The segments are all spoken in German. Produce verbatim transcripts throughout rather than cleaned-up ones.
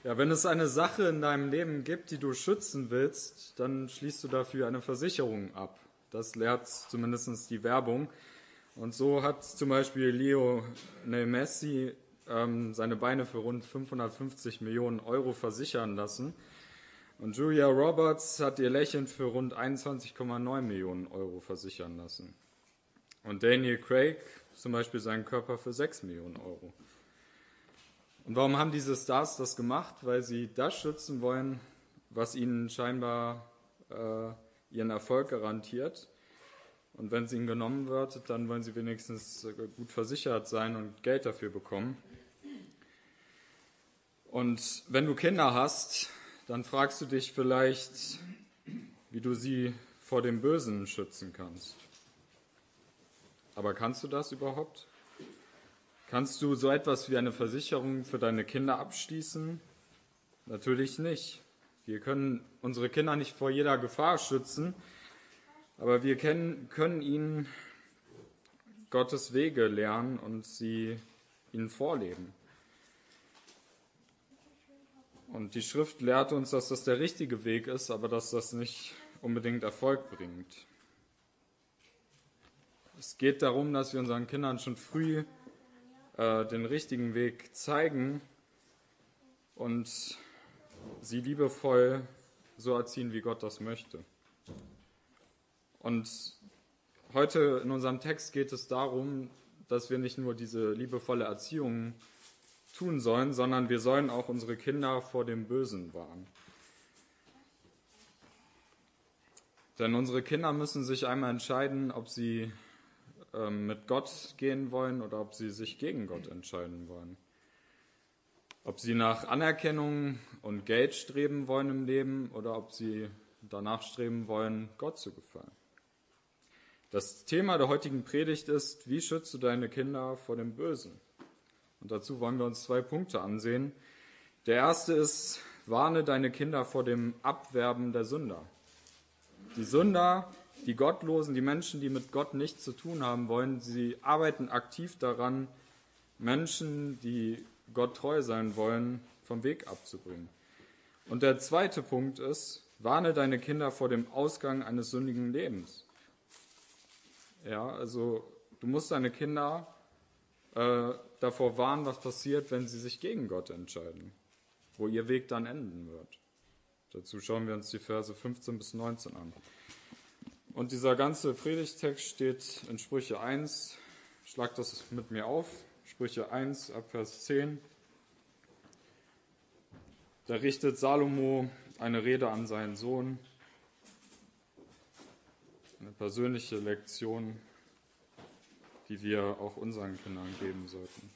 Ja, wenn es eine Sache in deinem Leben gibt, die du schützen willst, dann schließt du dafür eine Versicherung ab. Das lehrt zumindest die Werbung. Und so hat zum Beispiel Lionel Messi ähm, seine Beine für rund fünfhundertfünfzig Millionen Euro versichern lassen. Und Julia Roberts hat ihr Lächeln für rund einundzwanzig Komma neun Millionen Euro versichern lassen. Und Daniel Craig zum Beispiel seinen Körper für sechs Millionen Euro. Und warum haben diese Stars das gemacht? Weil sie das schützen wollen, was ihnen scheinbar äh, ihren Erfolg garantiert. Und wenn es ihnen genommen wird, dann wollen sie wenigstens gut versichert sein und Geld dafür bekommen. Und wenn du Kinder hast, dann fragst du dich vielleicht, wie du sie vor dem Bösen schützen kannst. Aber kannst du das überhaupt? Kannst du so etwas wie eine Versicherung für deine Kinder abschließen? Natürlich nicht. Wir können unsere Kinder nicht vor jeder Gefahr schützen, aber wir können, können ihnen Gottes Wege lernen und sie ihnen vorleben. Und die Schrift lehrt uns, dass das der richtige Weg ist, aber dass das nicht unbedingt Erfolg bringt. Es geht darum, dass wir unseren Kindern schon früh äh, den richtigen Weg zeigen und sie liebevoll so erziehen, wie Gott das möchte. Und heute in unserem Text geht es darum, dass wir nicht nur diese liebevolle Erziehung tun sollen, sondern wir sollen auch unsere Kinder vor dem Bösen wahren. Denn unsere Kinder müssen sich einmal entscheiden, ob sie ähm, mit Gott gehen wollen oder ob sie sich gegen Gott entscheiden wollen. Ob sie nach Anerkennung und Geld streben wollen im Leben oder ob sie danach streben wollen, Gott zu gefallen. Das Thema der heutigen Predigt ist, wie schützt du deine Kinder vor dem Bösen? Und dazu wollen wir uns zwei Punkte ansehen. Der erste ist, warne deine Kinder vor dem Abwerben der Sünder. Die Sünder, die Gottlosen, die Menschen, die mit Gott nichts zu tun haben wollen, sie arbeiten aktiv daran, Menschen, die Gott treu sein wollen, vom Weg abzubringen. Und der zweite Punkt ist, warne deine Kinder vor dem Ausgang eines sündigen Lebens. Ja, also du musst deine Kinder äh, davor warnen, was passiert, wenn sie sich gegen Gott entscheiden, wo ihr Weg dann enden wird. Dazu schauen wir uns die Verse fünfzehn bis neunzehn an. Und dieser ganze Predigtext steht in Sprüche eins. Schlag das mit mir auf. Sprüche eins, ab Vers zehn. Da richtet Salomo eine Rede an seinen Sohn. Eine persönliche Lektion, die wir auch unseren Kindern geben sollten.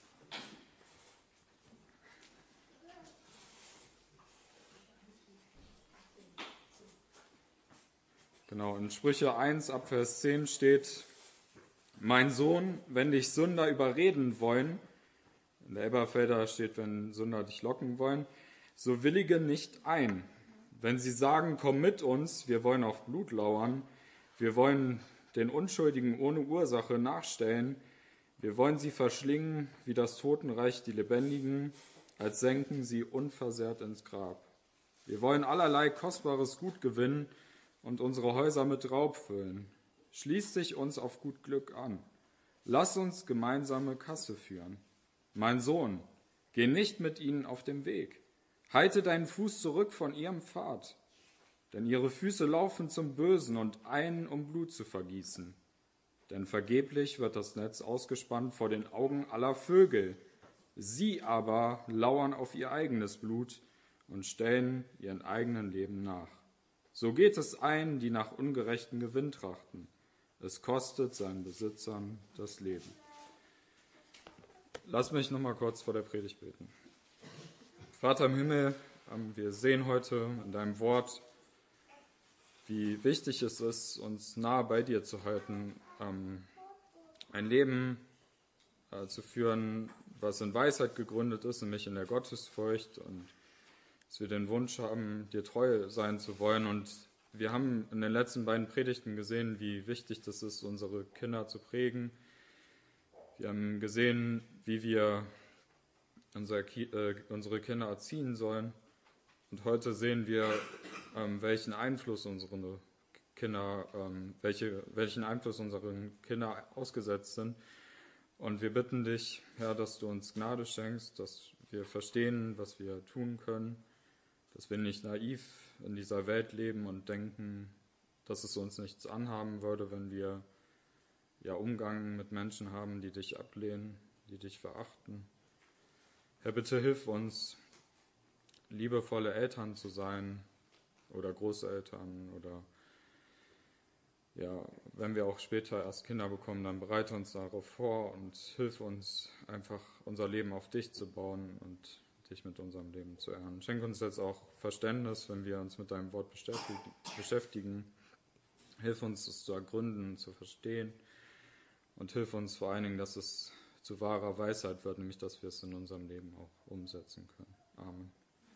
Genau, in Sprüche eins ab Vers zehn steht: Mein Sohn, wenn dich Sünder überreden wollen, in der Elberfelder steht, wenn Sünder dich locken wollen, so willige nicht ein. Wenn sie sagen, komm mit uns, wir wollen auf Blut lauern, wir wollen den Unschuldigen ohne Ursache nachstellen, wir wollen sie verschlingen, wie das Totenreich die Lebendigen, als senken sie unversehrt ins Grab. Wir wollen allerlei kostbares Gut gewinnen und unsere Häuser mit Raub füllen. Schließ dich uns auf gut Glück an. Lass uns gemeinsame Kasse führen. Mein Sohn, geh nicht mit ihnen auf dem Weg. Halte deinen Fuß zurück von ihrem Pfad. Denn ihre Füße laufen zum Bösen und eilen, um Blut zu vergießen. Denn vergeblich wird das Netz ausgespannt vor den Augen aller Vögel. Sie aber lauern auf ihr eigenes Blut und stellen ihren eigenen Leben nach. So geht es ein, die nach ungerechten Gewinn trachten. Es kostet seinen Besitzern das Leben. Lass mich noch mal kurz vor der Predigt beten. Vater im Himmel, wir sehen heute in deinem Wort, wie wichtig es ist, uns nahe bei dir zu halten, ein Leben zu führen, was in Weisheit gegründet ist, nämlich in der Gottesfurcht, und dass wir den Wunsch haben, dir treu sein zu wollen. Und wir haben in den letzten beiden Predigten gesehen, wie wichtig das ist, unsere Kinder zu prägen. Wir haben gesehen, wie wir unsere, äh, unsere Kinder erziehen sollen. Und heute sehen wir, ähm, welchen Einfluss unsere Kinder, ähm, welche, welchen Einfluss unsere Kinder ausgesetzt sind. Und wir bitten dich, Herr, dass du uns Gnade schenkst, dass wir verstehen, was wir tun können, dass wir nicht naiv in dieser Welt leben und denken, dass es uns nichts anhaben würde, wenn wir ja Umgang mit Menschen haben, die dich ablehnen, die dich verachten. Herr, bitte hilf uns, liebevolle Eltern zu sein oder Großeltern oder ja, wenn wir auch später erst Kinder bekommen, dann bereite uns darauf vor und hilf uns einfach unser Leben auf dich zu bauen und dich mit unserem Leben zu ehren. Schenk uns jetzt auch Verständnis, wenn wir uns mit deinem Wort beschäftigen. Hilf uns, es zu ergründen, zu verstehen und hilf uns vor allen Dingen, dass es zu wahrer Weisheit wird, nämlich dass wir es in unserem Leben auch umsetzen können. Amen.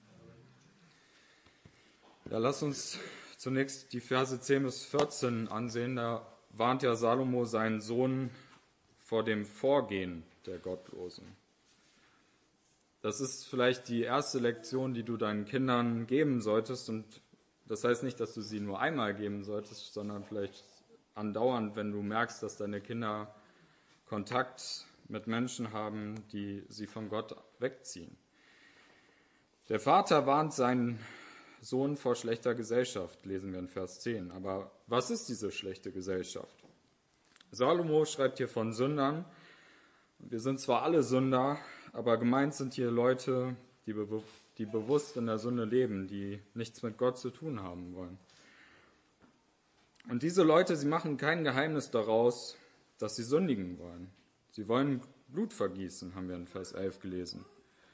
Ja, lass uns zunächst die Verse zehn bis vierzehn ansehen. Da warnt ja Salomo seinen Sohn vor dem Vorgehen der Gottlosen. Das ist vielleicht die erste Lektion, die du deinen Kindern geben solltest. Und das heißt nicht, dass du sie nur einmal geben solltest, sondern vielleicht andauernd, wenn du merkst, dass deine Kinder Kontakt mit Menschen haben, die sie von Gott wegziehen. Der Vater warnt seinen Sohn vor schlechter Gesellschaft, lesen wir in Vers zehn. Aber was ist diese schlechte Gesellschaft? Salomo schreibt hier von Sündern. Wir sind zwar alle Sünder, aber gemeint sind hier Leute, die, be- die bewusst in der Sünde leben, die nichts mit Gott zu tun haben wollen. Und diese Leute, sie machen kein Geheimnis daraus, dass sie sündigen wollen. Sie wollen Blut vergießen, haben wir in Vers elf gelesen.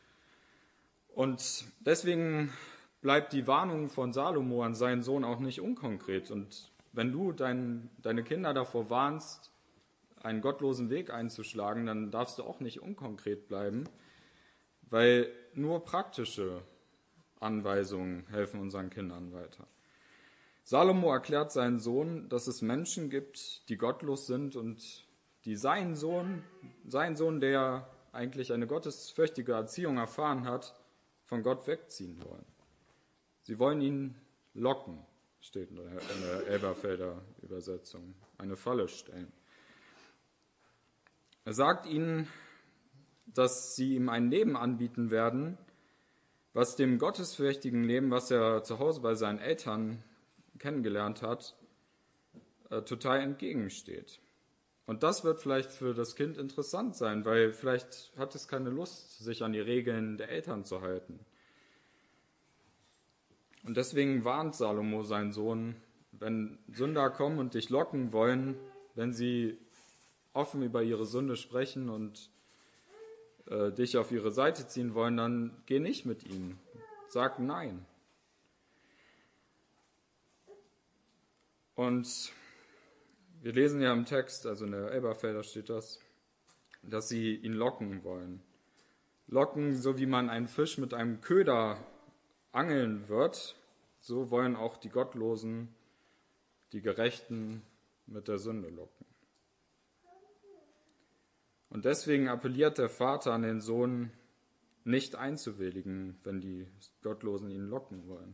Und deswegen bleibt die Warnung von Salomo an seinen Sohn auch nicht unkonkret. Und wenn du dein, deine Kinder davor warnst, einen gottlosen Weg einzuschlagen, dann darfst du auch nicht unkonkret bleiben, weil nur praktische Anweisungen helfen unseren Kindern weiter. Salomo erklärt seinen Sohn, dass es Menschen gibt, die gottlos sind und die seinen Sohn, seinen Sohn, der eigentlich eine gottesfürchtige Erziehung erfahren hat, von Gott wegziehen wollen. Sie wollen ihn locken, steht in der Elberfelder Übersetzung, eine Falle stellen. Er sagt ihnen, dass sie ihm ein Leben anbieten werden, was dem gottesfürchtigen Leben, was er zu Hause bei seinen Eltern kennengelernt hat, äh, total entgegensteht. Und das wird vielleicht für das Kind interessant sein, weil vielleicht hat es keine Lust, sich an die Regeln der Eltern zu halten. Und deswegen warnt Salomo seinen Sohn, wenn Sünder kommen und dich locken wollen, wenn sie offen über ihre Sünde sprechen und äh, dich auf ihre Seite ziehen wollen, dann geh nicht mit ihnen. Sag nein. Und wir lesen ja im Text, also in der Elberfelder steht das, dass sie ihn locken wollen. Locken, so wie man einen Fisch mit einem Köder angeln wird, so wollen auch die Gottlosen, die Gerechten mit der Sünde locken. Und deswegen appelliert der Vater an den Sohn, nicht einzuwilligen, wenn die Gottlosen ihn locken wollen.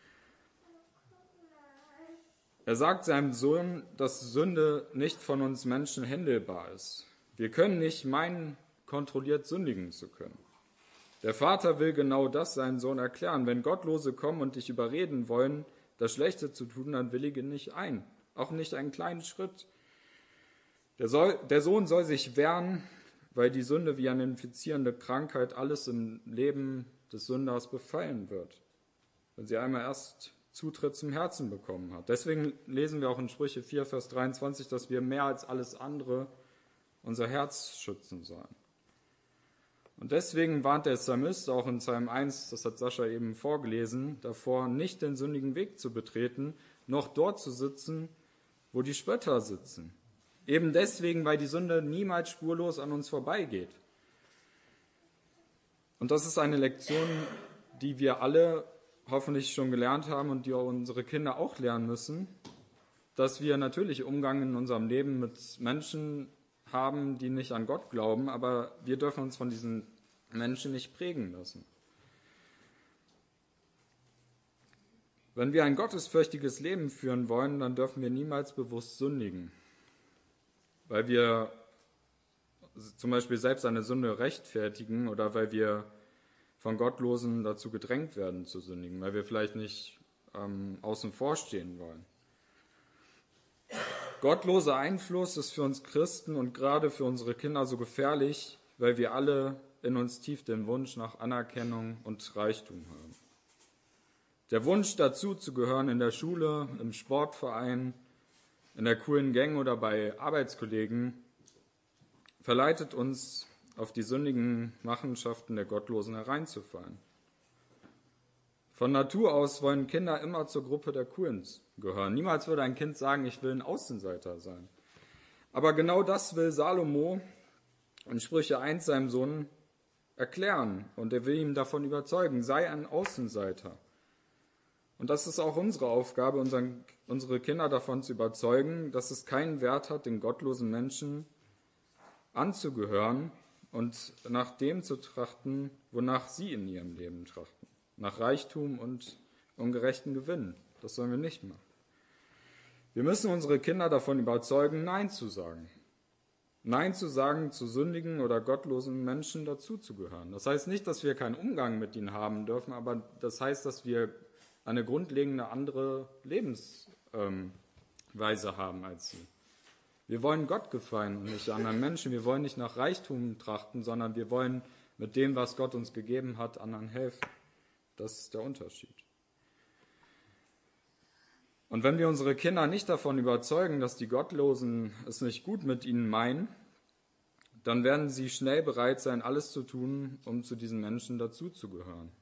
Er sagt seinem Sohn, dass Sünde nicht von uns Menschen händelbar ist. Wir können nicht meinen, kontrolliert sündigen zu können. Der Vater will genau das seinen Sohn erklären. Wenn Gottlose kommen und dich überreden wollen, das Schlechte zu tun, dann willige nicht ein. Auch nicht einen kleinen Schritt. Der, soll, der Sohn soll sich wehren, weil die Sünde wie eine infizierende Krankheit alles im Leben des Sünders befallen wird. Wenn sie einmal erst Zutritt zum Herzen bekommen hat. Deswegen lesen wir auch in Sprüche vier, Vers dreiundzwanzig, dass wir mehr als alles andere unser Herz schützen sollen. Und deswegen warnt der Psalmist auch in Psalm eins, das hat Sascha eben vorgelesen, davor, nicht den sündigen Weg zu betreten, noch dort zu sitzen, wo die Spötter sitzen. Eben deswegen, weil die Sünde niemals spurlos an uns vorbeigeht. Und das ist eine Lektion, die wir alle hoffentlich schon gelernt haben und die auch unsere Kinder auch lernen müssen, dass wir natürlich Umgang in unserem Leben mit Menschen haben, die nicht an Gott glauben, aber wir dürfen uns von diesen Menschen nicht prägen lassen. Wenn wir ein gottesfürchtiges Leben führen wollen, dann dürfen wir niemals bewusst sündigen, weil wir zum Beispiel selbst eine Sünde rechtfertigen oder weil wir von Gottlosen dazu gedrängt werden zu sündigen, weil wir vielleicht nicht ähm, außen vor stehen wollen. Gottloser Einfluss ist für uns Christen und gerade für unsere Kinder so gefährlich, weil wir alle in uns tief den Wunsch nach Anerkennung und Reichtum haben. Der Wunsch dazu zu gehören in der Schule, im Sportverein, in der coolen Gang oder bei Arbeitskollegen verleitet uns, auf die sündigen Machenschaften der Gottlosen hereinzufallen. Von Natur aus wollen Kinder immer zur Gruppe der Coolen gehören. Niemals würde ein Kind sagen, ich will ein Außenseiter sein. Aber genau das will Salomo in Sprüche eins seinem Sohn erklären und er will ihn davon überzeugen, sei ein Außenseiter. Und das ist auch unsere Aufgabe, unseren, unsere Kinder davon zu überzeugen, dass es keinen Wert hat, den gottlosen Menschen anzugehören und nach dem zu trachten, wonach sie in ihrem Leben trachten. Nach Reichtum und ungerechten Gewinn. Das sollen wir nicht machen. Wir müssen unsere Kinder davon überzeugen, Nein zu sagen. Nein zu sagen, zu sündigen oder gottlosen Menschen dazuzugehören. Das heißt nicht, dass wir keinen Umgang mit ihnen haben dürfen, aber das heißt, dass wir eine grundlegende andere Lebensweise haben als sie. Wir wollen Gott gefallen und nicht anderen Menschen. Wir wollen nicht nach Reichtum trachten, sondern wir wollen mit dem, was Gott uns gegeben hat, anderen helfen. Das ist der Unterschied. Und wenn wir unsere Kinder nicht davon überzeugen, dass die Gottlosen es nicht gut mit ihnen meinen, dann werden sie schnell bereit sein, alles zu tun, um zu diesen Menschen dazuzugehören.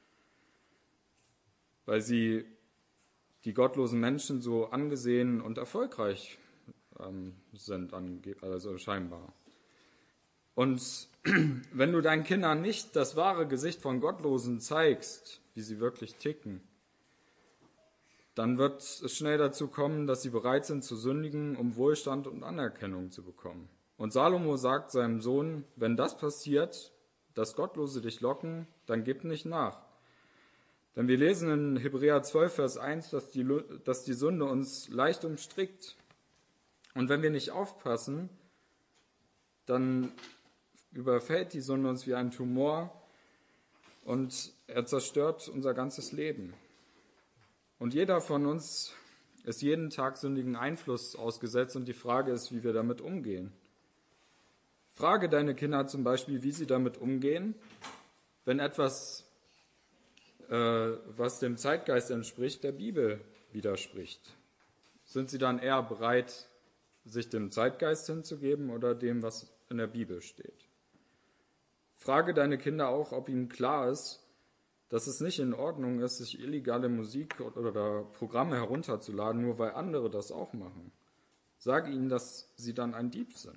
Weil sie die gottlosen Menschen so angesehen und erfolgreich ähm, sind, also scheinbar. Und wenn du deinen Kindern nicht das wahre Gesicht von Gottlosen zeigst, wie sie wirklich ticken, dann wird es schnell dazu kommen, dass sie bereit sind zu sündigen, um Wohlstand und Anerkennung zu bekommen. Und Salomo sagt seinem Sohn, wenn das passiert, dass Gottlose dich locken, dann gib nicht nach. Denn wir lesen in Hebräer zwölf, Vers eins, dass die, dass die Sünde uns leicht umstrickt. Und wenn wir nicht aufpassen, dann überfällt die Sünde uns wie ein Tumor und er zerstört unser ganzes Leben. Und jeder von uns ist jeden Tag sündigen Einfluss ausgesetzt und die Frage ist, wie wir damit umgehen. Frage deine Kinder zum Beispiel, wie sie damit umgehen, wenn etwas, äh, was dem Zeitgeist entspricht, der Bibel widerspricht. Sind sie dann eher bereit, sich dem Zeitgeist hinzugeben oder dem, was in der Bibel steht? Frage deine Kinder auch, ob ihnen klar ist, dass es nicht in Ordnung ist, sich illegale Musik oder Programme herunterzuladen, nur weil andere das auch machen. Sage ihnen, dass sie dann ein Dieb sind.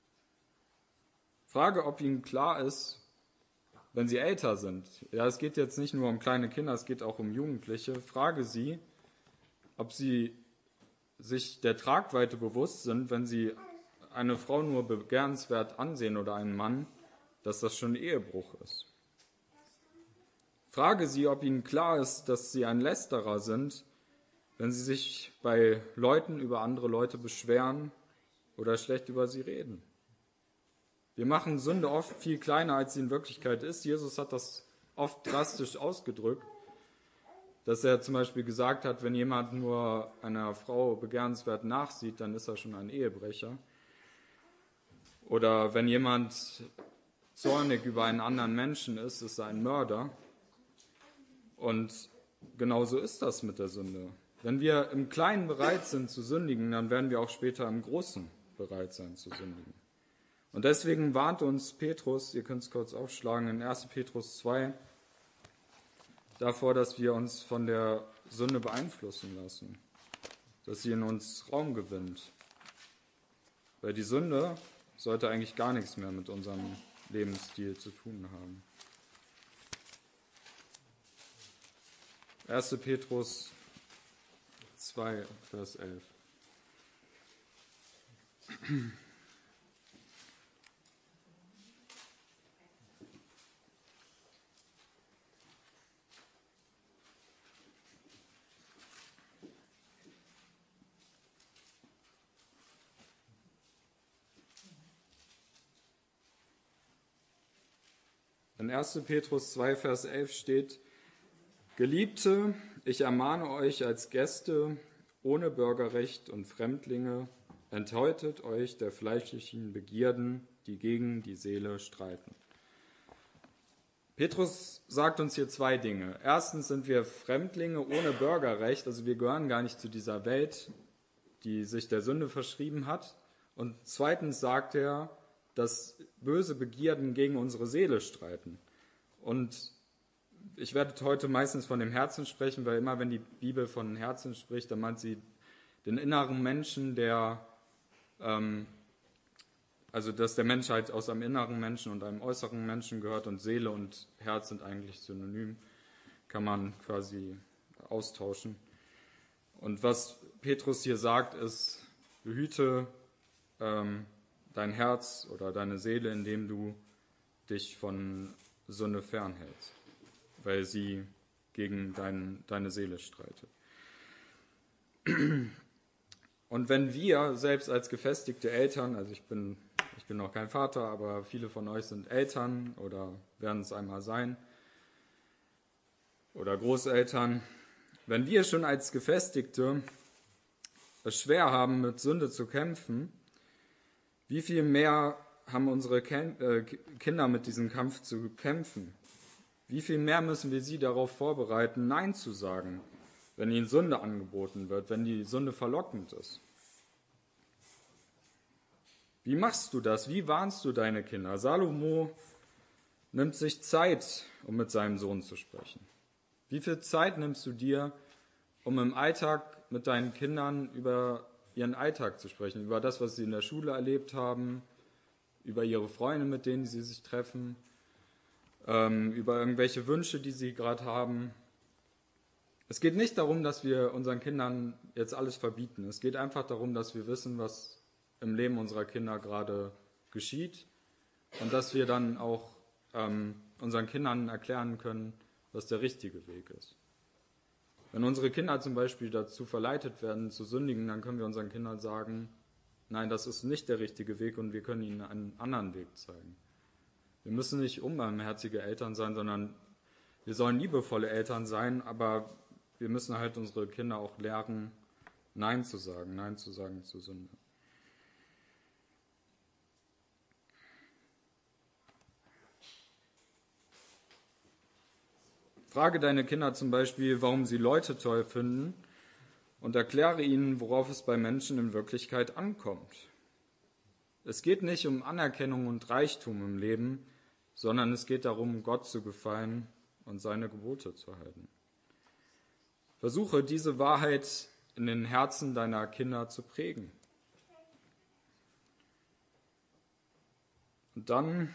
Frage, ob ihnen klar ist, wenn sie älter sind. Ja, es geht jetzt nicht nur um kleine Kinder, es geht auch um Jugendliche. Frage sie, ob sie sich der Tragweite bewusst sind, wenn sie eine Frau nur begehrenswert ansehen oder einen Mann, dass das schon Ehebruch ist. Frage sie, ob ihnen klar ist, dass sie ein Lästerer sind, wenn sie sich bei Leuten über andere Leute beschweren oder schlecht über sie reden. Wir machen Sünde oft viel kleiner, als sie in Wirklichkeit ist. Jesus hat das oft drastisch ausgedrückt, dass er zum Beispiel gesagt hat, wenn jemand nur einer Frau begehrenswert nachsieht, dann ist er schon ein Ehebrecher. Oder wenn jemand zornig über einen anderen Menschen ist, ist er ein Mörder. Und genauso ist das mit der Sünde. Wenn wir im Kleinen bereit sind zu sündigen, dann werden wir auch später im Großen bereit sein zu sündigen. Und deswegen warnt uns Petrus, ihr könnt es kurz aufschlagen, in erster Petrus zwei, davor, dass wir uns von der Sünde beeinflussen lassen, dass sie in uns Raum gewinnt. Weil die Sünde sollte eigentlich gar nichts mehr mit unserem Lebensstil zu tun haben. erster Petrus zwei, Vers elf. In erster Petrus zwei, Vers elf steht: Geliebte, ich ermahne euch als Gäste ohne Bürgerrecht und Fremdlinge, enthäutet euch der fleischlichen Begierden, die gegen die Seele streiten. Petrus sagt uns hier zwei Dinge. Erstens sind wir Fremdlinge ohne Bürgerrecht, also wir gehören gar nicht zu dieser Welt, die sich der Sünde verschrieben hat. Und zweitens sagt er, dass böse Begierden gegen unsere Seele streiten. Und ich werde heute meistens von dem Herzen sprechen, weil immer, wenn die Bibel von Herzen spricht, dann meint sie den inneren Menschen, der, ähm, also dass der Mensch halt aus einem inneren Menschen und einem äußeren Menschen gehört, und Seele und Herz sind eigentlich synonym, kann man quasi austauschen. Und was Petrus hier sagt, ist: Behüte ähm, dein Herz oder deine Seele, indem du dich von Sünde fernhältst, weil sie gegen dein, deine Seele streitet. Und wenn wir selbst als gefestigte Eltern, also ich bin, ich bin noch kein Vater, aber viele von euch sind Eltern oder werden es einmal sein, oder Großeltern, wenn wir schon als Gefestigte es schwer haben, mit Sünde zu kämpfen, wie viel mehr haben unsere Kinder mit diesem Kampf zu kämpfen? Wie viel mehr müssen wir sie darauf vorbereiten, Nein zu sagen, wenn ihnen Sünde angeboten wird, wenn die Sünde verlockend ist? Wie machst du das? Wie warnst du deine Kinder? Salomo nimmt sich Zeit, um mit seinem Sohn zu sprechen. Wie viel Zeit nimmst du dir, um im Alltag mit deinen Kindern über ihren Alltag zu sprechen, über das, was sie in der Schule erlebt haben, über ihre Freunde, mit denen sie sich treffen, ähm, über irgendwelche Wünsche, die sie gerade haben? Es geht nicht darum, dass wir unseren Kindern jetzt alles verbieten. Es geht einfach darum, dass wir wissen, was im Leben unserer Kinder gerade geschieht, und dass wir dann auch ähm, unseren Kindern erklären können, was der richtige Weg ist. Wenn unsere Kinder zum Beispiel dazu verleitet werden, zu sündigen, dann können wir unseren Kindern sagen: Nein, das ist nicht der richtige Weg, und wir können ihnen einen anderen Weg zeigen. Wir müssen nicht unbarmherzige Eltern sein, sondern wir sollen liebevolle Eltern sein, aber wir müssen halt unsere Kinder auch lernen, Nein zu sagen, Nein zu sagen zur Sünde. Frage deine Kinder zum Beispiel, warum sie Leute toll finden, und erkläre ihnen, worauf es bei Menschen in Wirklichkeit ankommt. Es geht nicht um Anerkennung und Reichtum im Leben, sondern es geht darum, Gott zu gefallen und seine Gebote zu halten. Versuche, diese Wahrheit in den Herzen deiner Kinder zu prägen. Und dann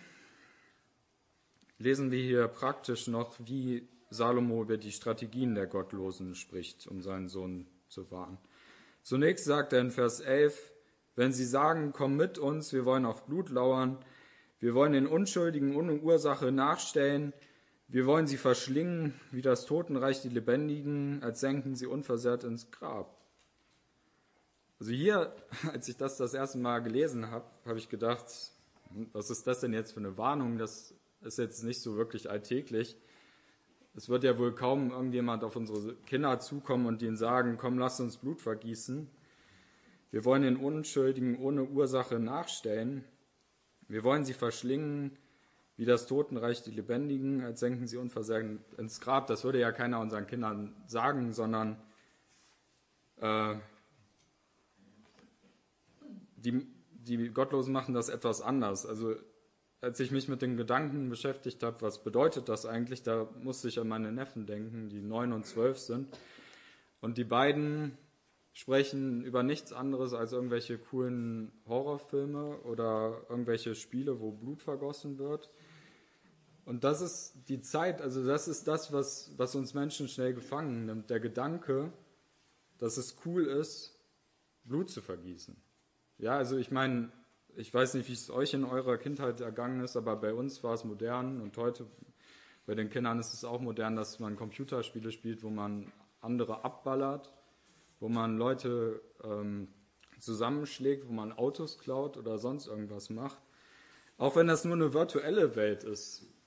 lesen wir hier praktisch noch, wie Salomo über die Strategien der Gottlosen spricht, um seinen Sohn zu wahren. Zunächst sagt er in Vers elf: Wenn sie sagen, komm mit uns, wir wollen auf Blut lauern, wir wollen den Unschuldigen ohne Ursache nachstellen, wir wollen sie verschlingen, wie das Totenreich die Lebendigen, als senken sie unversehrt ins Grab. Also hier, als ich das das erste Mal gelesen habe, habe ich gedacht, was ist das denn jetzt für eine Warnung? Das ist jetzt nicht so wirklich alltäglich. Es wird ja wohl kaum irgendjemand auf unsere Kinder zukommen und ihnen sagen, komm, lass uns Blut vergießen. Wir wollen den Unschuldigen ohne Ursache nachstellen. Wir wollen sie verschlingen, wie das Totenreich die Lebendigen, als senken sie unversehrt ins Grab. Das würde ja keiner unseren Kindern sagen, sondern äh, die, die Gottlosen machen das etwas anders. Also als ich mich mit den Gedanken beschäftigt habe, was bedeutet das eigentlich, da musste ich an meine Neffen denken, die neun und zwölf sind. Und die beiden sprechen über nichts anderes als irgendwelche coolen Horrorfilme oder irgendwelche Spiele, wo Blut vergossen wird. Und das ist die Zeit, also das ist das, was, was uns Menschen schnell gefangen nimmt. Der Gedanke, dass es cool ist, Blut zu vergießen. Ja, also ich meine, ich weiß nicht, wie es euch in eurer Kindheit ergangen ist, aber bei uns war es modern, und heute bei den Kindern ist es auch modern, dass man Computerspiele spielt, wo man andere abballert, wo man Leute ähm, zusammenschlägt, wo man Autos klaut oder sonst irgendwas macht. Auch wenn das nur eine virtuelle Welt ist.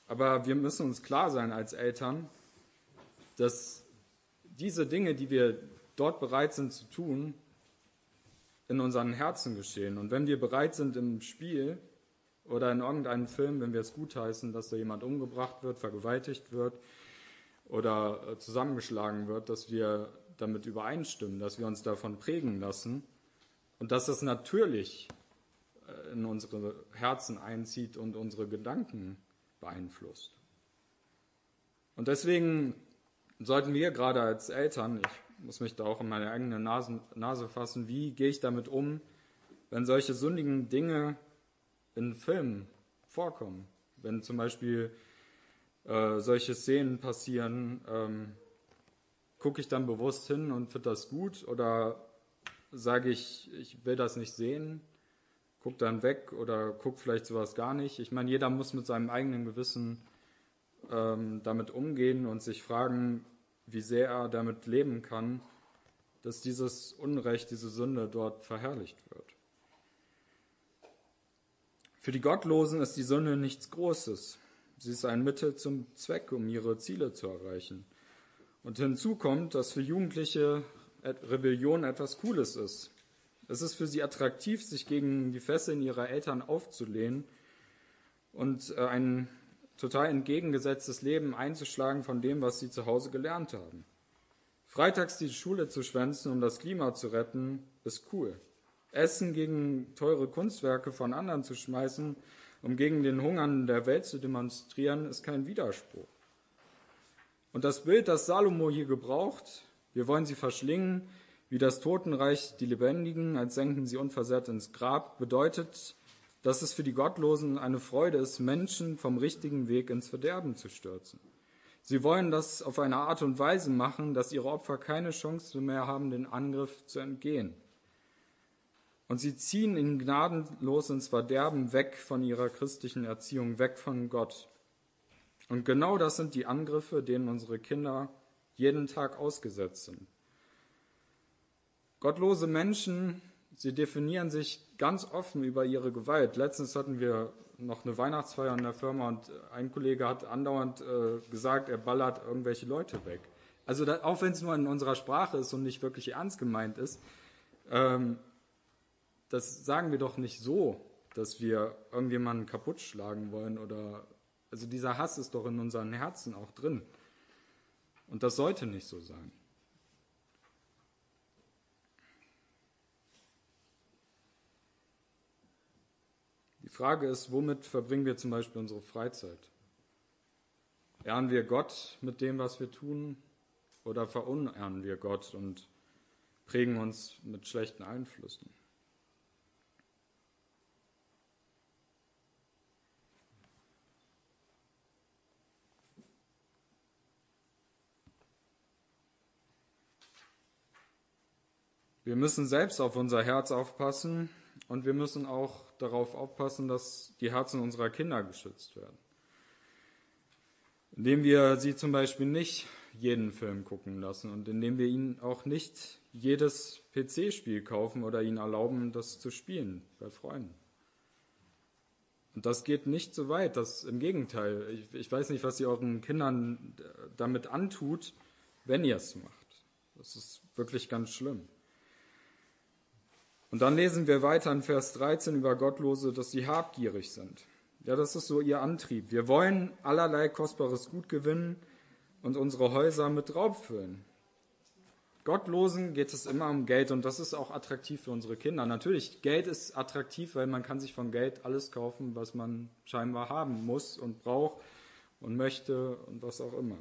Aber wir müssen uns klar sein als Eltern, dass diese Dinge, die wir dort bereit sind zu tun, in unseren Herzen geschehen. Und wenn wir bereit sind im Spiel oder in irgendeinem Film, wenn wir es gutheißen, dass da jemand umgebracht wird, vergewaltigt wird oder zusammengeschlagen wird, dass wir damit übereinstimmen, dass wir uns davon prägen lassen und dass das natürlich in unsere Herzen einzieht und unsere Gedanken beeinflusst. Und deswegen sollten wir gerade als Eltern, ich muss mich da auch in meine eigene Nase, Nase fassen, wie gehe ich damit um, wenn solche sündigen Dinge in Filmen vorkommen. Wenn zum Beispiel äh, solche Szenen passieren, ähm, gucke ich dann bewusst hin und finde das gut oder sage ich, ich will das nicht sehen, gucke dann weg oder gucke vielleicht sowas gar nicht. Ich meine, jeder muss mit seinem eigenen Gewissen ähm, damit umgehen und sich fragen, wie sehr er damit leben kann, dass dieses Unrecht, diese Sünde dort verherrlicht wird. Für die Gottlosen ist die Sünde nichts Großes. Sie ist ein Mittel zum Zweck, um ihre Ziele zu erreichen. Und hinzu kommt, dass für Jugendliche Rebellion etwas Cooles ist. Es ist für sie attraktiv, sich gegen die Fesseln ihrer Eltern aufzulehnen und ein total entgegengesetztes Leben einzuschlagen von dem, was sie zu Hause gelernt haben. Freitags die Schule zu schwänzen, um das Klima zu retten, ist cool. Essen gegen teure Kunstwerke von anderen zu schmeißen, um gegen den Hungern der Welt zu demonstrieren, ist kein Widerspruch. Und das Bild, das Salomo hier gebraucht, wir wollen sie verschlingen, wie das Totenreich die Lebendigen, als senken sie unversehrt ins Grab, bedeutet, dass es für die Gottlosen eine Freude ist, Menschen vom richtigen Weg ins Verderben zu stürzen. Sie wollen das auf eine Art und Weise machen, dass ihre Opfer keine Chance mehr haben, den Angriff zu entgehen. Und sie ziehen ihn gnadenlos ins Verderben, weg von ihrer christlichen Erziehung, weg von Gott. Und genau das sind die Angriffe, denen unsere Kinder jeden Tag ausgesetzt sind. Gottlose Menschen, sie definieren sich ganz offen über ihre Gewalt. Letztens hatten wir noch eine Weihnachtsfeier in der Firma und ein Kollege hat andauernd äh, gesagt, er ballert irgendwelche Leute weg. Also da, auch wenn es nur in unserer Sprache ist und nicht wirklich ernst gemeint ist, ähm, das sagen wir doch nicht so, dass wir irgendjemanden kaputt schlagen wollen oder, also dieser Hass ist doch in unseren Herzen auch drin. Und das sollte nicht so sein. Die Frage ist, womit verbringen wir zum Beispiel unsere Freizeit? Ehren wir Gott mit dem, was wir tun, oder verunehren wir Gott und prägen uns mit schlechten Einflüssen? Wir müssen selbst auf unser Herz aufpassen und wir müssen auch darauf aufpassen, dass die Herzen unserer Kinder geschützt werden. Indem wir sie zum Beispiel nicht jeden Film gucken lassen und indem wir ihnen auch nicht jedes P C-Spiel kaufen oder ihnen erlauben, das zu spielen bei Freunden. Und das geht nicht so weit, das im Gegenteil. Ich, ich weiß nicht, was ihr euren Kindern damit antut, wenn ihr es macht. Das ist wirklich ganz schlimm. Und dann lesen wir weiter in Vers dreizehn über Gottlose, dass sie habgierig sind. Ja, das ist so ihr Antrieb. Wir wollen allerlei kostbares Gut gewinnen und unsere Häuser mit Raub füllen. Gottlosen geht es immer um Geld und das ist auch attraktiv für unsere Kinder. Natürlich, Geld ist attraktiv, weil man kann sich von Geld alles kaufen, was man scheinbar haben muss und braucht und möchte und was auch immer.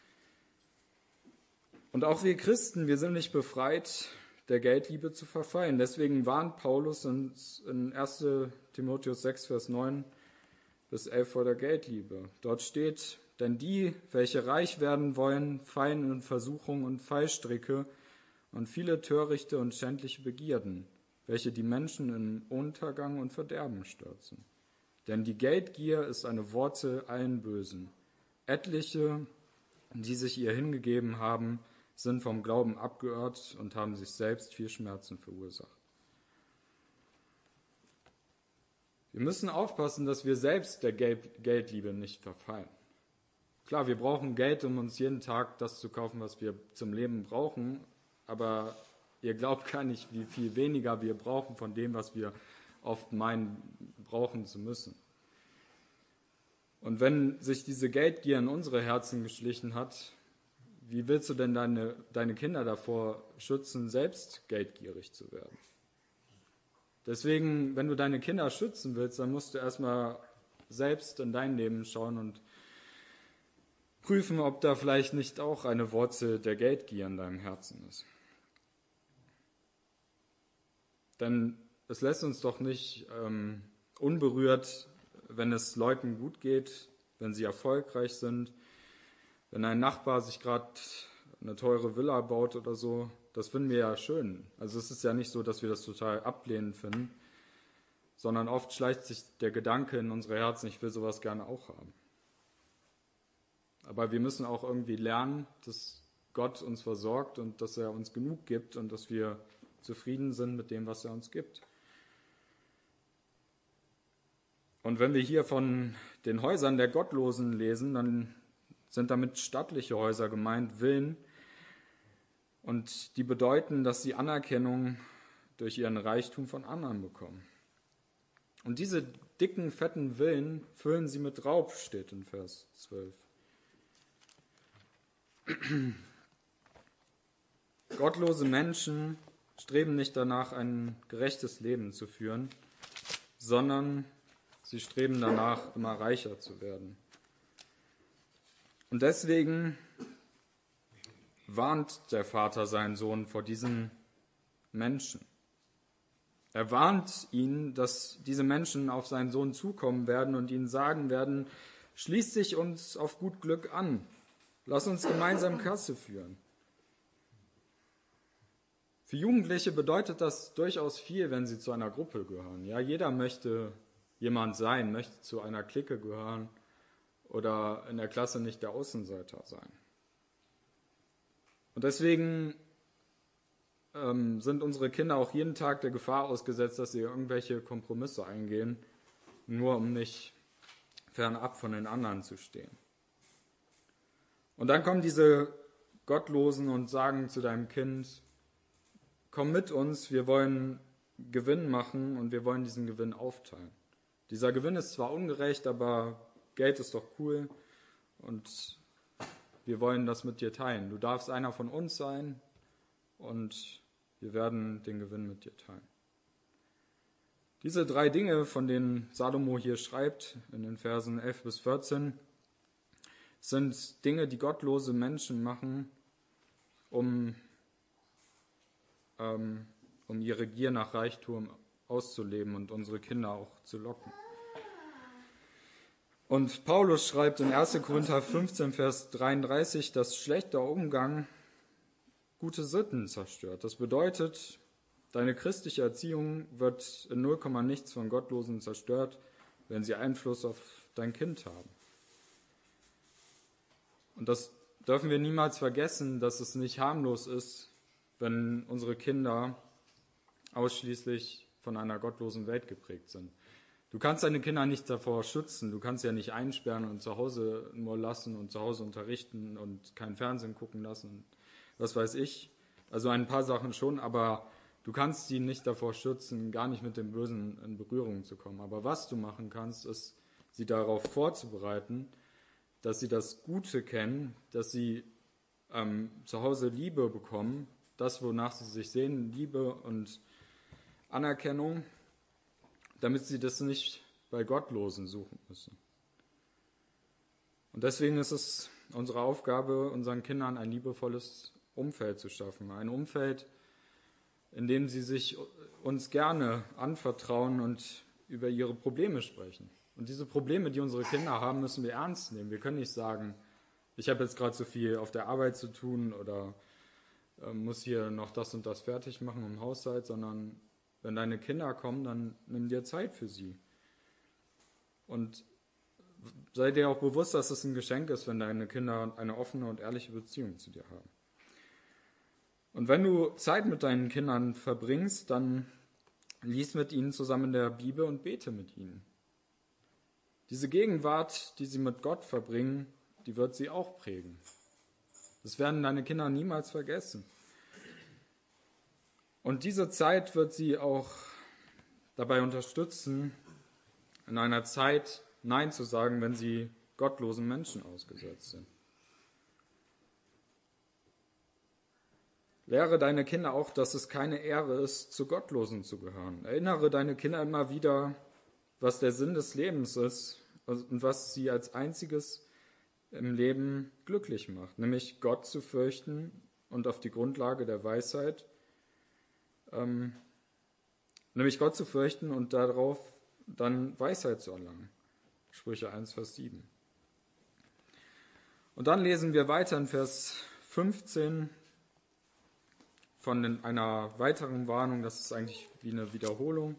Und auch wir Christen, wir sind nicht befreit, der Geldliebe zu verfallen. Deswegen warnt Paulus in erster Timotheus sechs, Vers neun bis elf vor der Geldliebe. Dort steht, denn die, welche reich werden wollen, fallen in Versuchung und Fallstricke und viele törichte und schändliche Begierden, welche die Menschen in Untergang und Verderben stürzen. Denn die Geldgier ist eine Wurzel allen Bösen. Etliche, die sich ihr hingegeben haben, sind vom Glauben abgeirrt und haben sich selbst viel Schmerzen verursacht. Wir müssen aufpassen, dass wir selbst der Geld- Geldliebe nicht verfallen. Klar, wir brauchen Geld, um uns jeden Tag das zu kaufen, was wir zum Leben brauchen, aber ihr glaubt gar nicht, wie viel weniger wir brauchen von dem, was wir oft meinen, brauchen zu müssen. Und wenn sich diese Geldgier in unsere Herzen geschlichen hat, wie willst du denn deine, deine Kinder davor schützen, selbst geldgierig zu werden? Deswegen, wenn du deine Kinder schützen willst, dann musst du erstmal selbst in dein Leben schauen und prüfen, ob da vielleicht nicht auch eine Wurzel der Geldgier in deinem Herzen ist. Denn es lässt uns doch nicht ähm, unberührt, wenn es Leuten gut geht, wenn sie erfolgreich sind, wenn ein Nachbar sich gerade eine teure Villa baut oder so. Das finden wir ja schön. Also es ist ja nicht so, dass wir das total ablehnend finden, sondern oft schleicht sich der Gedanke in unsere Herzen, ich will sowas gerne auch haben. Aber wir müssen auch irgendwie lernen, dass Gott uns versorgt und dass er uns genug gibt und dass wir zufrieden sind mit dem, was er uns gibt. Und wenn wir hier von den Häusern der Gottlosen lesen, dann sind damit stattliche Häuser gemeint, Villen. Und die bedeuten, dass sie Anerkennung durch ihren Reichtum von anderen bekommen. Und diese dicken, fetten Villen füllen sie mit Raub, steht in Vers zwölf. Gottlose Menschen streben nicht danach, ein gerechtes Leben zu führen, sondern sie streben danach, immer reicher zu werden. Und deswegen warnt der Vater seinen Sohn vor diesen Menschen. Er warnt ihn, dass diese Menschen auf seinen Sohn zukommen werden und ihn sagen werden, schließ dich uns auf gut Glück an. Lass uns gemeinsam Kasse führen. Für Jugendliche bedeutet das durchaus viel, wenn sie zu einer Gruppe gehören. Ja, jeder möchte jemand sein, möchte zu einer Clique gehören oder in der Klasse nicht der Außenseiter sein. Und deswegen ähm, sind unsere Kinder auch jeden Tag der Gefahr ausgesetzt, dass sie irgendwelche Kompromisse eingehen, nur um nicht fernab von den anderen zu stehen. Und dann kommen diese Gottlosen und sagen zu deinem Kind, komm mit uns, wir wollen Gewinn machen und wir wollen diesen Gewinn aufteilen. Dieser Gewinn ist zwar ungerecht, aber Geld ist doch cool und wir wollen das mit dir teilen. Du darfst einer von uns sein und wir werden den Gewinn mit dir teilen. Diese drei Dinge, von denen Salomo hier schreibt, in den Versen elf bis vierzehn, sind Dinge, die gottlose Menschen machen, um, ähm, um ihre Gier nach Reichtum auszuleben und unsere Kinder auch zu locken. Und Paulus schreibt in erster Korinther fünfzehn, Vers dreiunddreißig, dass schlechter Umgang gute Sitten zerstört. Das bedeutet, deine christliche Erziehung wird in null Komma nichts von Gottlosen zerstört, wenn sie Einfluss auf dein Kind haben. Und das dürfen wir niemals vergessen, dass es nicht harmlos ist, wenn unsere Kinder ausschließlich von einer gottlosen Welt geprägt sind. Du kannst deine Kinder nicht davor schützen, du kannst sie ja nicht einsperren und zu Hause nur lassen und zu Hause unterrichten und kein Fernsehen gucken lassen, was weiß ich. Also ein paar Sachen schon, aber du kannst sie nicht davor schützen, gar nicht mit dem Bösen in Berührung zu kommen. Aber was du machen kannst, ist, sie darauf vorzubereiten, dass sie das Gute kennen, dass sie ähm, zu Hause Liebe bekommen, das, wonach sie sich sehen, Liebe und Anerkennung, damit sie das nicht bei Gottlosen suchen müssen. Und deswegen ist es unsere Aufgabe, unseren Kindern ein liebevolles Umfeld zu schaffen. Ein Umfeld, in dem sie sich uns gerne anvertrauen und über ihre Probleme sprechen. Und diese Probleme, die unsere Kinder haben, müssen wir ernst nehmen. Wir können nicht sagen, ich habe jetzt gerade so viel auf der Arbeit zu tun oder äh, muss hier noch das und das fertig machen im Haushalt, sondern wenn deine Kinder kommen, dann nimm dir Zeit für sie. Und sei dir auch bewusst, dass es ein Geschenk ist, wenn deine Kinder eine offene und ehrliche Beziehung zu dir haben. Und wenn du Zeit mit deinen Kindern verbringst, dann lies mit ihnen zusammen in der Bibel und bete mit ihnen. Diese Gegenwart, die sie mit Gott verbringen, die wird sie auch prägen. Das werden deine Kinder niemals vergessen. Und diese Zeit wird sie auch dabei unterstützen, in einer Zeit Nein zu sagen, wenn sie gottlosen Menschen ausgesetzt sind. Lehre deine Kinder auch, dass es keine Ehre ist, zu Gottlosen zu gehören. Erinnere deine Kinder immer wieder, was der Sinn des Lebens ist und was sie als einziges im Leben glücklich macht, nämlich Gott zu fürchten und auf die Grundlage der Weisheit, ähm, nämlich Gott zu fürchten und darauf dann Weisheit zu erlangen. Sprüche eins, Vers sieben. Und dann lesen wir weiter in Vers fünfzehn von einer weiteren Warnung, das ist eigentlich wie eine Wiederholung.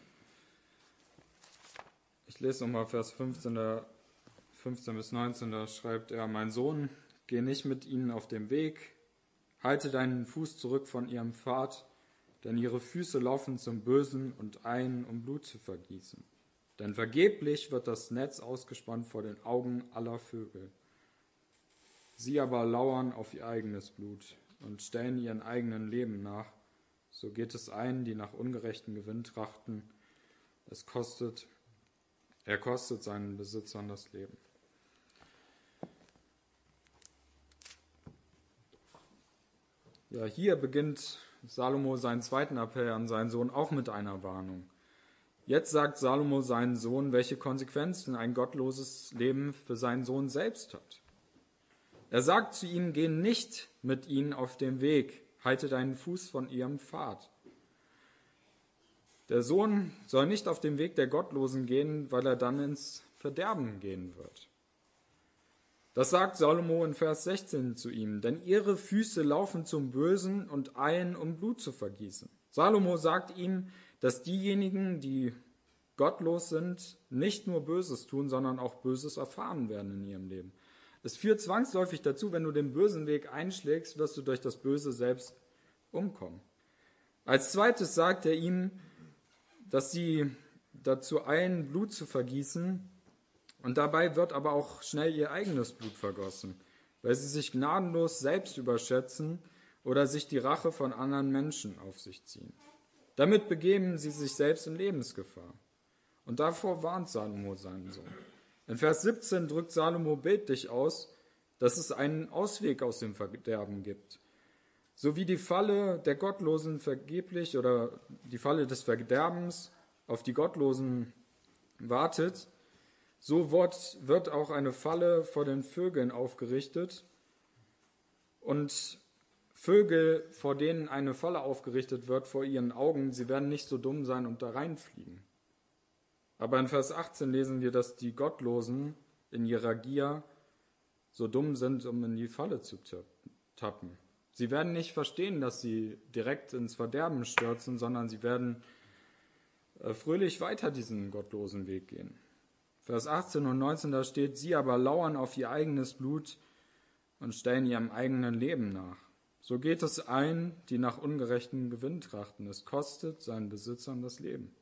Ich lese nochmal Vers fünfzehn, fünfzehn bis neunzehn, da schreibt er: Mein Sohn, geh nicht mit ihnen auf dem Weg, halte deinen Fuß zurück von ihrem Pfad, denn ihre Füße laufen zum Bösen und ein, um Blut zu vergießen. Denn vergeblich wird das Netz ausgespannt vor den Augen aller Vögel. Sie aber lauern auf ihr eigenes Blut und stellen ihren eigenen Leben nach. So geht es ein, die nach ungerechten Gewinn trachten. Es kostet, er kostet seinen Besitzern das Leben. Ja, hier beginnt Salomo seinen zweiten Appell an seinen Sohn auch mit einer Warnung. Jetzt sagt Salomo seinen Sohn, welche Konsequenzen ein gottloses Leben für seinen Sohn selbst hat. Er sagt zu ihm, geh nicht mit ihnen auf dem Weg, halte deinen Fuß von ihrem Pfad. Der Sohn soll nicht auf dem Weg der Gottlosen gehen, weil er dann ins Verderben gehen wird. Das sagt Salomo in Vers sechzehn zu ihm, denn ihre Füße laufen zum Bösen und eilen, um Blut zu vergießen. Salomo sagt ihm, dass diejenigen, die gottlos sind, nicht nur Böses tun, sondern auch Böses erfahren werden in ihrem Leben. Es führt zwangsläufig dazu, wenn du den bösen Weg einschlägst, wirst du durch das Böse selbst umkommen. Als zweites sagt er ihm, dass sie dazu eilen, Blut zu vergießen, und dabei wird aber auch schnell ihr eigenes Blut vergossen, weil sie sich gnadenlos selbst überschätzen oder sich die Rache von anderen Menschen auf sich ziehen. Damit begeben sie sich selbst in Lebensgefahr. Und davor warnt Salomo seinen Sohn. In Vers siebzehn drückt Salomo bildlich aus, dass es einen Ausweg aus dem Verderben gibt. So wie die Falle der Gottlosen vergeblich oder die Falle des Verderbens auf die Gottlosen wartet, so wird auch eine Falle vor den Vögeln aufgerichtet. Und Vögel, vor denen eine Falle aufgerichtet wird, vor ihren Augen, sie werden nicht so dumm sein und da reinfliegen. Aber in Vers achtzehn lesen wir, dass die Gottlosen in ihrer Gier so dumm sind, um in die Falle zu tappen. Sie werden nicht verstehen, dass sie direkt ins Verderben stürzen, sondern sie werden fröhlich weiter diesen gottlosen Weg gehen. Vers achtzehn und neunzehn, da steht, sie aber lauern auf ihr eigenes Blut und stellen ihrem eigenen Leben nach. So geht es ein, die nach ungerechtem Gewinn trachten. Es kostet seinen Besitzern das Leben.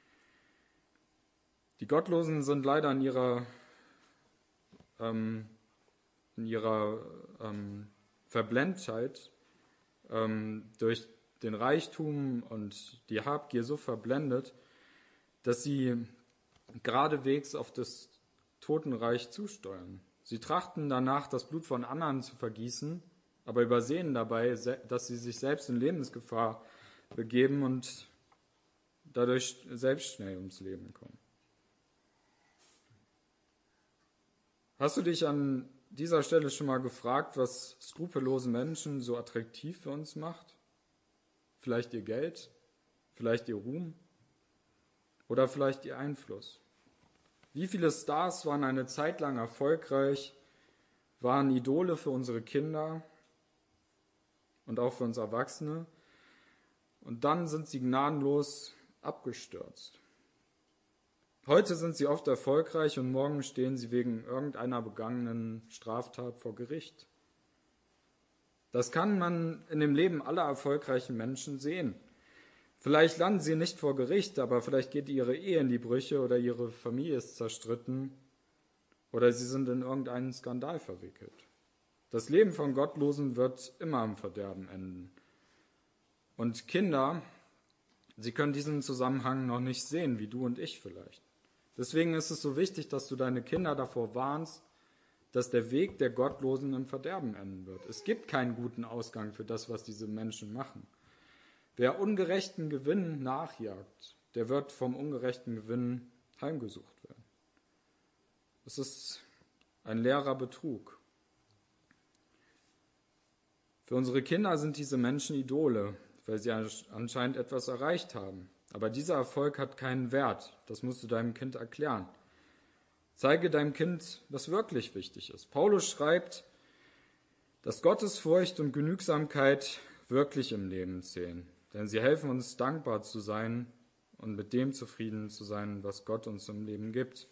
Die Gottlosen sind leider in ihrer, ähm, in ihrer ähm, Verblendtheit ähm, durch den Reichtum und die Habgier so verblendet, dass sie geradewegs auf das Totenreich zusteuern. Sie trachten danach, das Blut von anderen zu vergießen, aber übersehen dabei, dass sie sich selbst in Lebensgefahr begeben und dadurch selbst schnell ums Leben kommen. Hast du dich an dieser Stelle schon mal gefragt, was skrupellose Menschen so attraktiv für uns macht? Vielleicht ihr Geld, vielleicht ihr Ruhm oder vielleicht ihr Einfluss? Wie viele Stars waren eine Zeit lang erfolgreich, waren Idole für unsere Kinder und auch für uns Erwachsene, und dann sind sie gnadenlos abgestürzt. Heute sind sie oft erfolgreich und morgen stehen sie wegen irgendeiner begangenen Straftat vor Gericht. Das kann man in dem Leben aller erfolgreichen Menschen sehen. Vielleicht landen sie nicht vor Gericht, aber vielleicht geht ihre Ehe in die Brüche oder ihre Familie ist zerstritten oder sie sind in irgendeinen Skandal verwickelt. Das Leben von Gottlosen wird immer im Verderben enden. Und Kinder, sie können diesen Zusammenhang noch nicht sehen, wie du und ich vielleicht. Deswegen ist es so wichtig, dass du deine Kinder davor warnst, dass der Weg der Gottlosen im Verderben enden wird. Es gibt keinen guten Ausgang für das, was diese Menschen machen. Wer ungerechten Gewinn nachjagt, der wird vom ungerechten Gewinn heimgesucht werden. Es ist ein leerer Betrug. Für unsere Kinder sind diese Menschen Idole, weil sie anscheinend etwas erreicht haben. Aber dieser Erfolg hat keinen Wert. Das musst du deinem Kind erklären. Zeige deinem Kind, was wirklich wichtig ist. Paulus schreibt, dass Gottesfurcht und Genügsamkeit wirklich im Leben zählen. Denn sie helfen uns, dankbar zu sein und mit dem zufrieden zu sein, was Gott uns im Leben gibt.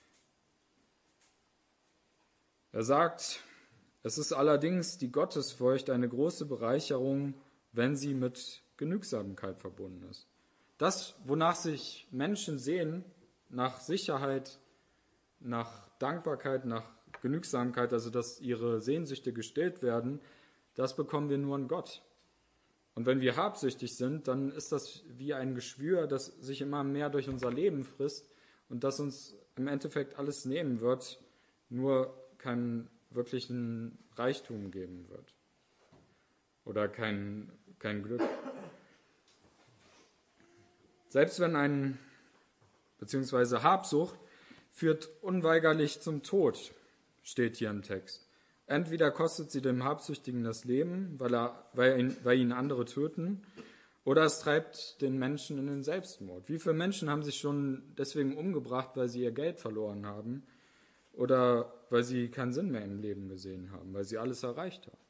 Er sagt, es ist allerdings die Gottesfurcht eine große Bereicherung, wenn sie mit Genügsamkeit verbunden ist. Das, wonach sich Menschen sehen, nach Sicherheit, nach Dankbarkeit, nach Genügsamkeit, also dass ihre Sehnsüchte gestillt werden, das bekommen wir nur in Gott. Und wenn wir habsüchtig sind, dann ist das wie ein Geschwür, das sich immer mehr durch unser Leben frisst und das uns im Endeffekt alles nehmen wird, nur keinen wirklichen Reichtum geben wird oder kein, kein Glück. Selbst wenn ein, beziehungsweise Habsucht führt unweigerlich zum Tod, steht hier im Text. Entweder kostet sie dem Habsüchtigen das Leben, weil, er, weil, ihn, weil ihn andere töten, oder es treibt den Menschen in den Selbstmord. Wie viele Menschen haben sich schon deswegen umgebracht, weil sie ihr Geld verloren haben oder weil sie keinen Sinn mehr im Leben gesehen haben, weil sie alles erreicht haben?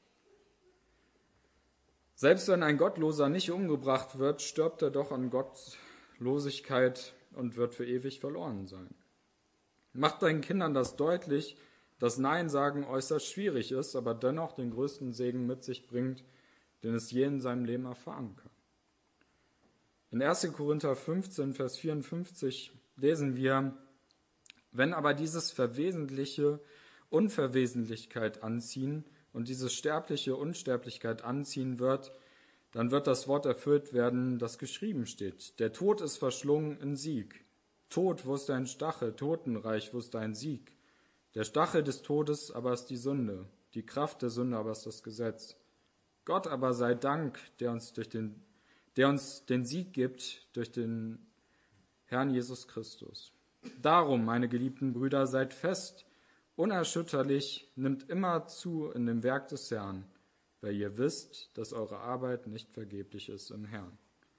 Selbst wenn ein Gottloser nicht umgebracht wird, stirbt er doch an Gottlosigkeit und wird für ewig verloren sein. Mach deinen Kindern das deutlich, dass Nein sagen äußerst schwierig ist, aber dennoch den größten Segen mit sich bringt, den es je in seinem Leben erfahren kann. In erster Korinther fünfzehn, Vers vierundfünfzig lesen wir, wenn aber dieses Verwesentliche Unverwesentlichkeit anziehen und dieses Sterbliche Unsterblichkeit anziehen wird, dann wird das Wort erfüllt werden, das geschrieben steht. Der Tod ist verschlungen in Sieg. Tod, wo ist dein Stachel? Totenreich, wo ist dein Sieg? Der Stachel des Todes aber ist die Sünde, die Kraft der Sünde aber ist das Gesetz. Gott aber sei Dank, der uns, durch den, der uns den Sieg gibt durch den Herrn Jesus Christus. Darum, meine geliebten Brüder, seid fest, unerschütterlich, nimmt immer zu in dem Werk des Herrn, weil ihr wisst, dass eure Arbeit nicht vergeblich ist im Herrn.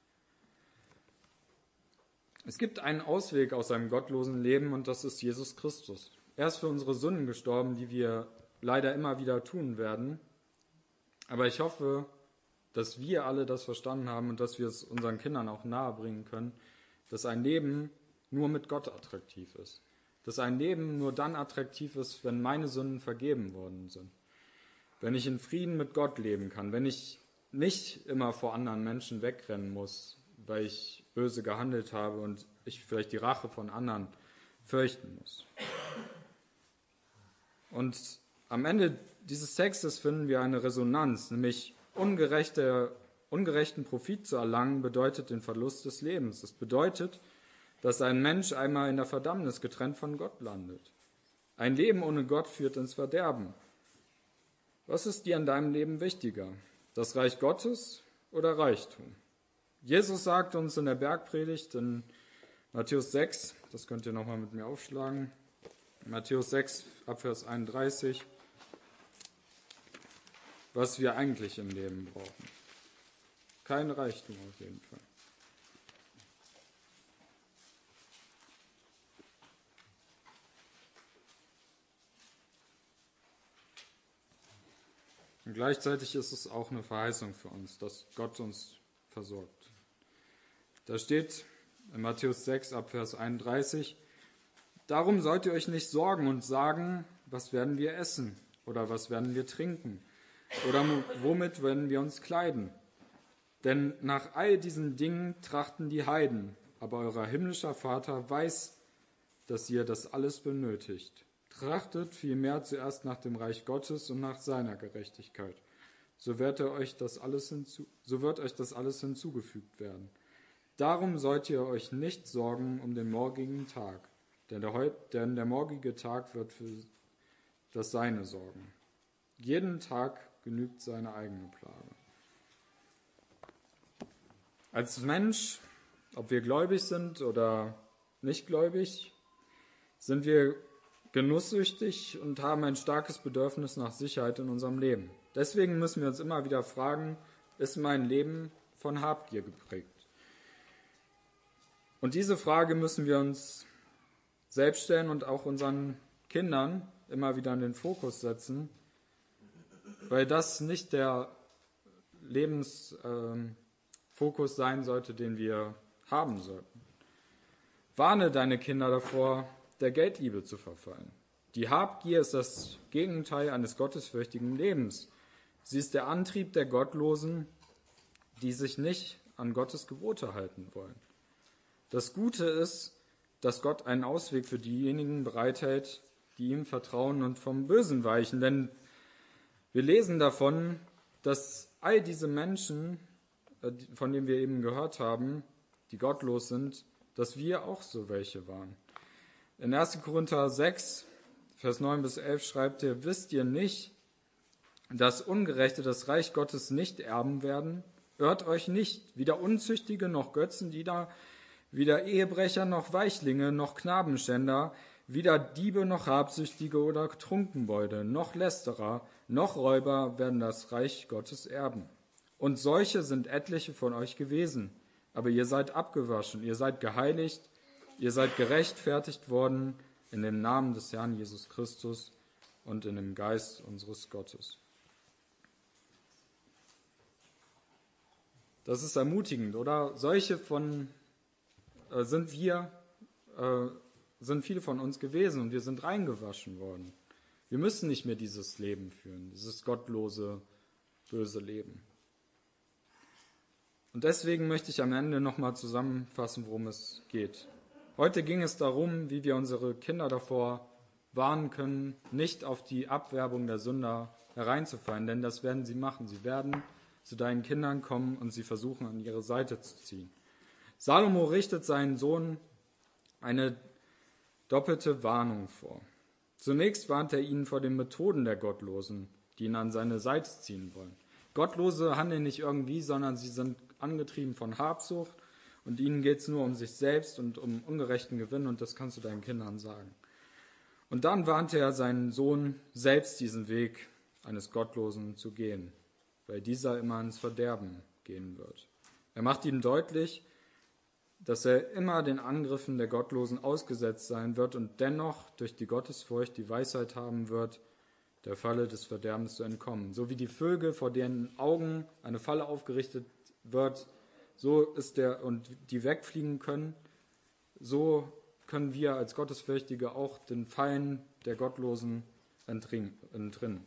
Es gibt einen Ausweg aus einem gottlosen Leben und das ist Jesus Christus. Er ist für unsere Sünden gestorben, die wir leider immer wieder tun werden. Aber ich hoffe, dass wir alle das verstanden haben und dass wir es unseren Kindern auch nahebringen können, dass ein Leben nur mit Gott attraktiv ist. Dass ein Leben nur dann attraktiv ist, wenn meine Sünden vergeben worden sind. Wenn ich in Frieden mit Gott leben kann, wenn ich nicht immer vor anderen Menschen wegrennen muss, weil ich böse gehandelt habe und ich vielleicht die Rache von anderen fürchten muss. Und am Ende dieses Textes finden wir eine Resonanz, nämlich ungerechte, ungerechten Profit zu erlangen, bedeutet den Verlust des Lebens. Es bedeutet, dass ein Mensch einmal in der Verdammnis getrennt von Gott landet. Ein Leben ohne Gott führt ins Verderben. Was ist dir in deinem Leben wichtiger? Das Reich Gottes oder Reichtum? Jesus sagt uns in der Bergpredigt in Matthäus sechs, das könnt ihr nochmal mit mir aufschlagen, Matthäus sechs, Abvers einunddreißig, was wir eigentlich im Leben brauchen. Kein Reichtum auf jeden Fall. Und gleichzeitig ist es auch eine Verheißung für uns, dass Gott uns versorgt. Da steht in Matthäus sechs, Abvers einunddreißig, darum sollt ihr euch nicht sorgen und sagen, was werden wir essen oder was werden wir trinken oder womit werden wir uns kleiden? Denn nach all diesen Dingen trachten die Heiden, aber euer himmlischer Vater weiß, dass ihr das alles benötigt. Trachtet vielmehr zuerst nach dem Reich Gottes und nach seiner Gerechtigkeit. So wird, er euch das alles hinzu, so wird euch das alles hinzugefügt werden. Darum sollt ihr euch nicht sorgen um den morgigen Tag, denn der, heut, denn der morgige Tag wird für das Seine sorgen. Jeden Tag genügt seine eigene Plage. Als Mensch, ob wir gläubig sind oder nicht gläubig, sind wir genusssüchtig und haben ein starkes Bedürfnis nach Sicherheit in unserem Leben. Deswegen müssen wir uns immer wieder fragen, ist mein Leben von Habgier geprägt? Und diese Frage müssen wir uns selbst stellen und auch unseren Kindern immer wieder in den Fokus setzen, weil das nicht der Lebensfokus äh, sein sollte, den wir haben sollten. Warne deine Kinder davor, der Geldliebe zu verfallen. Die Habgier ist das Gegenteil eines gottesfürchtigen Lebens. Sie ist der Antrieb der Gottlosen, die sich nicht an Gottes Gebote halten wollen. Das Gute ist, dass Gott einen Ausweg für diejenigen bereithält, die ihm vertrauen und vom Bösen weichen. Denn wir lesen davon, dass all diese Menschen, von denen wir eben gehört haben, die gottlos sind, dass wir auch so welche waren. In erster Korinther sechs, Vers neun bis elf schreibt er, wisst ihr nicht, dass Ungerechte das Reich Gottes nicht erben werden? Irrt euch nicht, weder Unzüchtige noch Götzendiener, weder Ehebrecher noch Weichlinge noch Knabenschänder, weder Diebe noch Habsüchtige oder Trunkenbolde, noch Lästerer, noch Räuber werden das Reich Gottes erben. Und solche sind etliche von euch gewesen. Aber ihr seid abgewaschen, ihr seid geheiligt, ihr seid gerechtfertigt worden in dem Namen des Herrn Jesus Christus und in dem Geist unseres Gottes. Das ist ermutigend, oder? Solche von äh, sind wir, äh, sind viele von uns gewesen und wir sind reingewaschen worden. Wir müssen nicht mehr dieses Leben führen, dieses gottlose, böse Leben. Und deswegen möchte ich am Ende nochmal zusammenfassen, worum es geht. Heute ging es darum, wie wir unsere Kinder davor warnen können, nicht auf die Abwerbung der Sünder hereinzufallen, denn das werden sie machen. Sie werden zu deinen Kindern kommen und sie versuchen, an ihre Seite zu ziehen. Salomo richtet seinen Sohn eine doppelte Warnung vor. Zunächst warnt er ihn vor den Methoden der Gottlosen, die ihn an seine Seite ziehen wollen. Gottlose handeln nicht irgendwie, sondern sie sind angetrieben von Habsucht und ihnen geht es nur um sich selbst und um ungerechten Gewinn und das kannst du deinen Kindern sagen. Und dann warnte er seinen Sohn, selbst diesen Weg eines Gottlosen zu gehen, weil dieser immer ins Verderben gehen wird. Er macht ihm deutlich, dass er immer den Angriffen der Gottlosen ausgesetzt sein wird und dennoch durch die Gottesfurcht die Weisheit haben wird, der Falle des Verderbens zu entkommen. So wie die Vögel, vor deren Augen eine Falle aufgerichtet wird, so ist der und die wegfliegen können, so können wir als Gottesfürchtige auch den Fallen der Gottlosen entrinnen.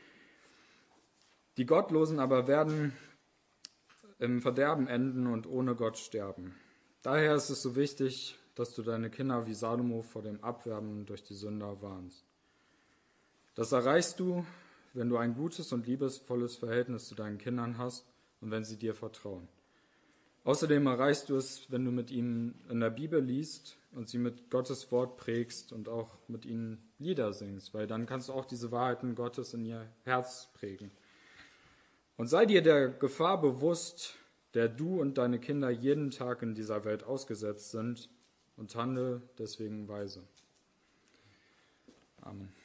Die Gottlosen aber werden im Verderben enden und ohne Gott sterben. Daher ist es so wichtig, dass du deine Kinder wie Salomo vor dem Abwerben durch die Sünder warnst. Das erreichst du, wenn du ein gutes und liebesvolles Verhältnis zu deinen Kindern hast und wenn sie dir vertrauen. Außerdem erreichst du es, wenn du mit ihnen in der Bibel liest und sie mit Gottes Wort prägst und auch mit ihnen Lieder singst, weil dann kannst du auch diese Wahrheiten Gottes in ihr Herz prägen. Und sei dir der Gefahr bewusst, der du und deine Kinder jeden Tag in dieser Welt ausgesetzt sind, und handle deswegen weise. Amen.